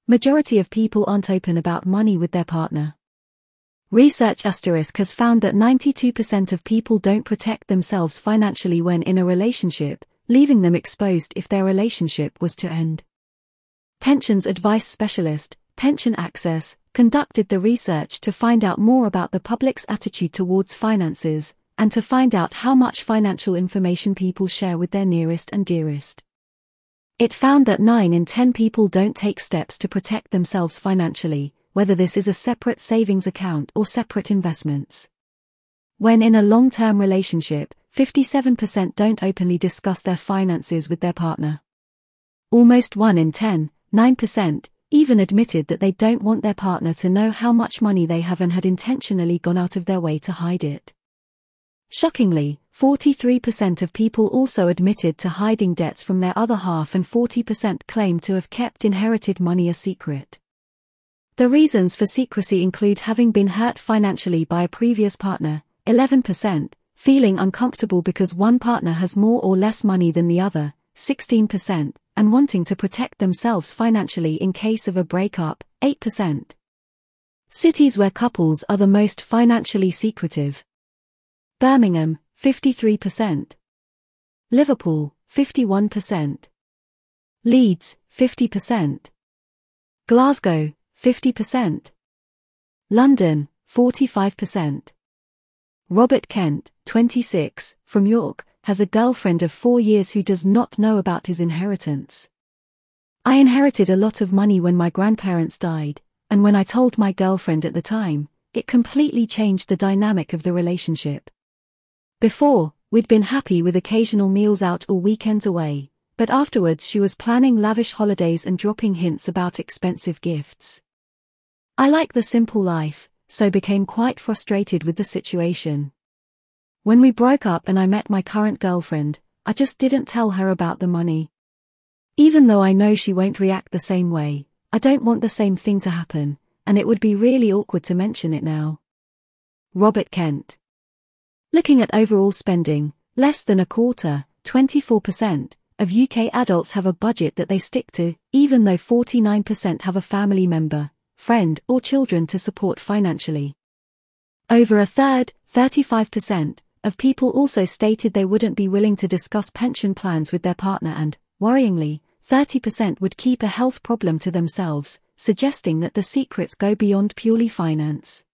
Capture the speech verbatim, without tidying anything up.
Majority of people aren't open about money with their partner. Research asterisk has found that ninety-two percent of people don't protect themselves financially when in a relationship, leaving them exposed if their relationship was to end. Pensions advice specialist, Pension Access, conducted the research to find out more about the public's attitude towards finances, and to find out how much financial information people share with their nearest and dearest. It found that nine in ten people don't take steps to protect themselves financially, whether this is a separate savings account or separate investments. When in a long-term relationship, fifty-seven percent don't openly discuss their finances with their partner. Almost one in ten, nine percent, even admitted that they don't want their partner to know how much money they have and had intentionally gone out of their way to hide it. Shockingly, forty-three percent of people also admitted to hiding debts from their other half and forty percent claimed to have kept inherited money a secret. The reasons for secrecy include having been hurt financially by a previous partner, eleven percent, feeling uncomfortable because one partner has more or less money than the other, sixteen percent, and wanting to protect themselves financially in case of a breakup, eight percent. Cities where couples are the most financially secretive. Birmingham, fifty-three percent. Liverpool, fifty-one percent. Leeds, fifty percent. Glasgow, fifty percent. London, forty-five percent. Robert Kent, twenty-six, from York, has a girlfriend of four years who does not know about his inheritance. I inherited a lot of money when my grandparents died, and when I told my girlfriend at the time, it completely changed the dynamic of the relationship. Before, we'd been happy with occasional meals out or weekends away, but afterwards she was planning lavish holidays and dropping hints about expensive gifts. I like the simple life, so became quite frustrated with the situation. When we broke up and I met my current girlfriend, I just didn't tell her about the money. Even though I know she won't react the same way, I don't want the same thing to happen, and it would be really awkward to mention it now. Robert Kent. Looking at overall spending, less than a quarter, twenty-four percent, of U K adults have a budget that they stick to, even though forty-nine percent have a family member, friend, or children to support financially. Over a third, thirty-five percent, of people also stated they wouldn't be willing to discuss pension plans with their partner and, worryingly, thirty percent would keep a health problem to themselves, suggesting that the secrets go beyond purely finance.